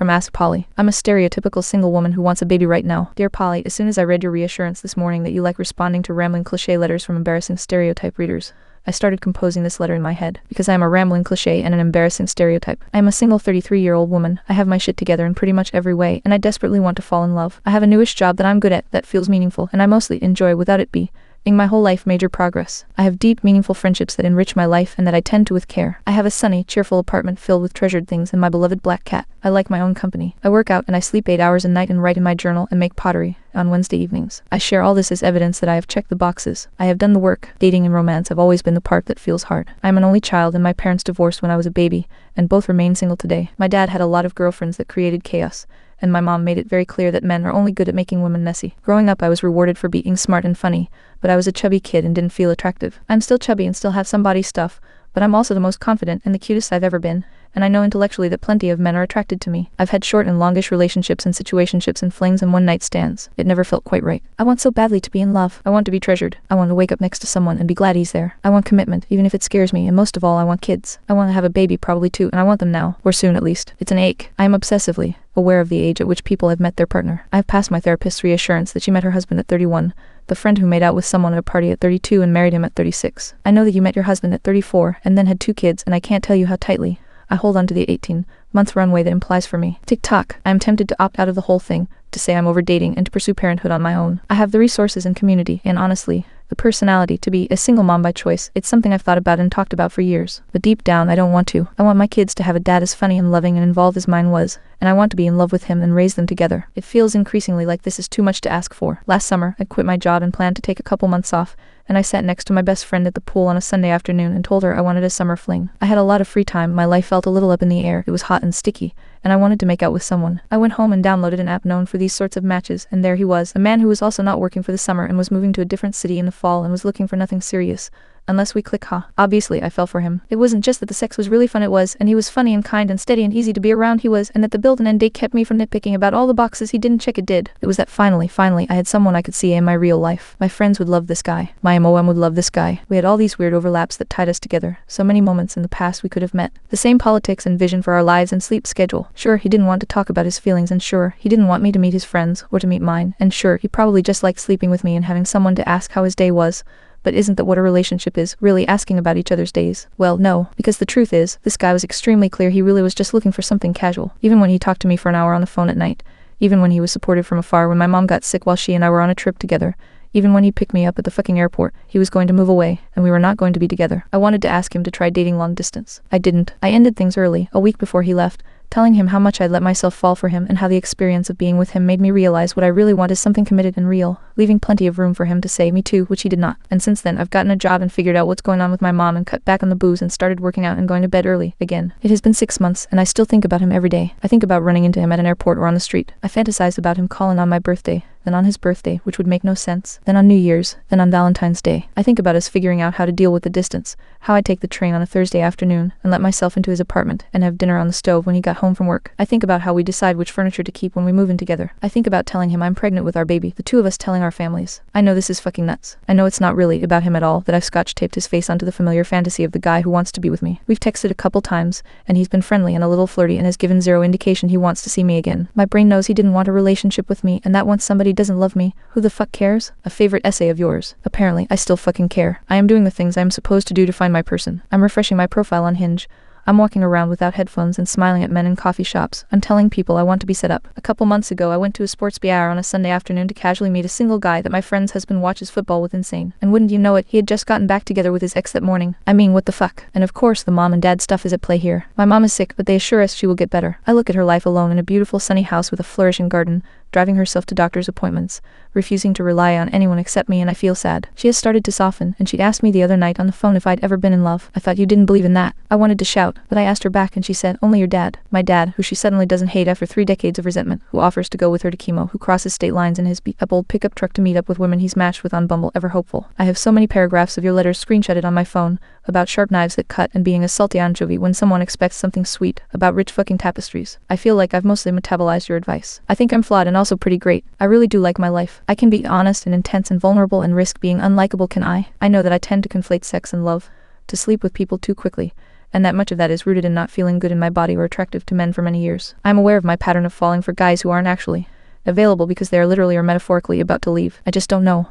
from Ask Polly. I'm a stereotypical single woman who wants a baby right now. Dear Polly, as soon as I read your reassurance this morning that you like responding to rambling cliché letters from embarrassing stereotype readers, I started composing this letter in my head, because I am a rambling cliché and an embarrassing stereotype. I am a single 33-year-old woman. I have my shit together in pretty much every way, and I desperately want to fall in love. I have a newish job that I'm good at, that feels meaningful, and I mostly enjoy without it being my whole life major progress. I have deep, meaningful friendships that enrich my life and that I tend to with care. I have a sunny, cheerful apartment filled with treasured things and my beloved black cat. I like my own company. I work out and I sleep 8 hours a night and write in my journal and make pottery on Wednesday evenings. I share all this as evidence that I have checked the boxes. I have done the work. Dating and romance have always been the part that feels hard. I am an only child and my parents divorced when I was a baby, and both remain single today. My dad had a lot of girlfriends that created chaos, and my mom made it very clear that men are only good at making women messy. Growing up, I was rewarded for being smart and funny, but I was a chubby kid and didn't feel attractive. I'm still chubby and still have some body stuff, but I'm also the most confident and the cutest I've ever been, and I know intellectually that plenty of men are attracted to me. I've had short and longish relationships and situationships and flings and one-night stands. It never felt quite right. I want so badly to be in love. I want to be treasured. I want to wake up next to someone and be glad he's there. I want commitment, even if it scares me, and most of all, I want kids. I want to have a baby probably too, and I want them now, or soon at least. It's an ache. I am obsessively aware of the age at which people have met their partner. I have passed my therapist's reassurance that she met her husband at 31, the friend who made out with someone at a party at 32 and married him at 36. I know that you met your husband at 34 and then had 2 kids, and I can't tell you how tightly I hold on to the 18-month runway that implies for me. Tick-tock. I am tempted to opt out of the whole thing, to say I'm over dating, and to pursue parenthood on my own. I have the resources and community, and honestly, the personality to be a single mom by choice. It's something I've thought about and talked about for years. But deep down, I don't want to. I want my kids to have a dad as funny and loving and involved as mine was, and I want to be in love with him and raise them together. It feels increasingly like this is too much to ask for. Last summer, I quit my job and planned to take a couple months off, and I sat next to my best friend at the pool on a Sunday afternoon and told her I wanted a summer fling. I had a lot of free time, my life felt a little up in the air, it was hot and sticky, and I wanted to make out with someone. I went home and downloaded an app known for these sorts of matches, and there he was, a man who was also not working for the summer and was moving to a different city in the fall and was looking for nothing serious. Unless we click, huh? Obviously, I fell for him. It wasn't just that the sex was really fun, it was, and he was funny and kind and steady and easy to be around, he was, and that the build and end date kept me from nitpicking about all the boxes he didn't check, it did. It was that finally, I had someone I could see in my real life. My friends would love this guy. My MOM would love this guy. We had all these weird overlaps that tied us together. So many moments in the past we could have met. The same politics and vision for our lives and sleep schedule. Sure, he didn't want to talk about his feelings, and sure, he didn't want me to meet his friends, or to meet mine, and sure, he probably just liked sleeping with me and having someone to ask how his day was. But isn't that what a relationship is, really asking about each other's days? Well, no, because the truth is, this guy was extremely clear he really was just looking for something casual. Even when he talked to me for an hour on the phone at night, even when he was supportive from afar when my mom got sick while she and I were on a trip together, even when he picked me up at the fucking airport, he was going to move away, and we were not going to be together. I wanted to ask him to try dating long distance. I didn't. I ended things early, a week before he left, telling him how much I'd let myself fall for him and how the experience of being with him made me realize what I really want is something committed and real, leaving plenty of room for him to say me too, which he did not. And since then, I've gotten a job and figured out what's going on with my mom and cut back on the booze and started working out and going to bed early again. It has been 6 months, and I still think about him every day. I think about running into him at an airport or on the street. I fantasize about him calling on my birthday, then on his birthday, which would make no sense, then on New Year's, then on Valentine's Day. I think about us figuring out how to deal with the distance, how I'd take the train on a Thursday afternoon and let myself into his apartment and have dinner on the stove when he got home from work. I think about how we decide which furniture to keep when we move in together. I think about telling him I'm pregnant with our baby, the two of us telling our families. I know this is fucking nuts. I know it's not really about him at all, that I've scotch-taped his face onto the familiar fantasy of the guy who wants to be with me. We've texted a couple times, and he's been friendly and a little flirty and has given zero indication he wants to see me again. My brain knows he didn't want a relationship with me, and that once somebody doesn't love me, who the fuck cares? A favorite essay of yours. Apparently, I still fucking care. I am doing the things I am supposed to do to find my person. I'm refreshing my profile on Hinge. I'm walking around without headphones and smiling at men in coffee shops. I'm telling people I want to be set up. A couple months ago, I went to a sports bar on a Sunday afternoon to casually meet a single guy that my friend's husband watches football with insane. And wouldn't you know it, he had just gotten back together with his ex that morning. I mean, what the fuck? And of course, the mom and dad stuff is at play here. My mom is sick, but they assure us she will get better. I look at her life alone in a beautiful sunny house with a flourishing garden, driving herself to doctor's appointments, refusing to rely on anyone except me, and I feel sad. She has started to soften, and she'd asked me the other night on the phone if I'd ever been in love. I thought you didn't believe in that. I wanted to shout, but I asked her back and she said, only your dad. My dad, who she suddenly doesn't hate after 3 decades of resentment, who offers to go with her to chemo, who crosses state lines in his beat-up old pickup truck to meet up with women he's matched with on Bumble, ever hopeful. I have so many paragraphs of your letters screenshotted on my phone, about sharp knives that cut and being a salty anchovy when someone expects something sweet, about rich fucking tapestries. I feel like I've mostly metabolized your advice. I think I'm flawed and also pretty great. I really do like my life. I can be honest and intense and vulnerable and risk being unlikable, can I? I know that I tend to conflate sex and love, to sleep with people too quickly, and that much of that is rooted in not feeling good in my body or attractive to men for many years. I'm aware of my pattern of falling for guys who aren't actually available because they are literally or metaphorically about to leave. I just don't know